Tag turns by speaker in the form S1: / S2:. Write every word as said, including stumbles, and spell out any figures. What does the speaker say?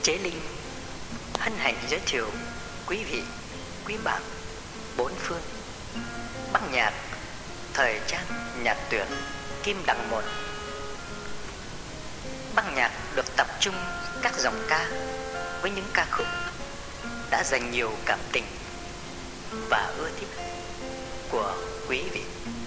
S1: Chế Linh hân hạnh giới thiệu quý vị, quý bạn bốn phương băng nhạc thời trang nhạc tuyển Kim Đằng Một. Băng nhạc được tập trung các dòng ca với những ca khúc đã dành nhiều cảm tình và ưa thích của quý vị.